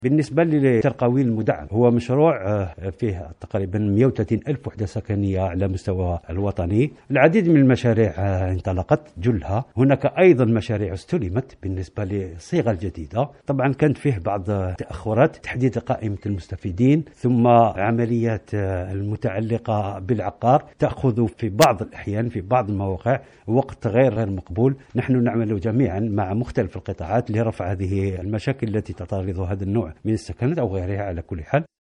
بالنسبة لترقاويل المدعم هو مشروع فيه تقريبا 130 ألف وحدة سكنية على مستوى الوطني. العديد من المشاريع انطلقت جلها. هناك أيضا مشاريع استلمت بالنسبة للصيغة الجديدة. طبعا كانت فيه بعض التأخرات، تحديد قائمة المستفيدين، ثم عمليات المتعلقة بالعقار تأخذ في بعض الأحيان في بعض المواقع وقت غير مقبول. نحن نعمل جميعا مع مختلف القطاعات لرفع هذه المشاكل التي تطارد هذا النوع من السكنات أو غيرها على كل حال.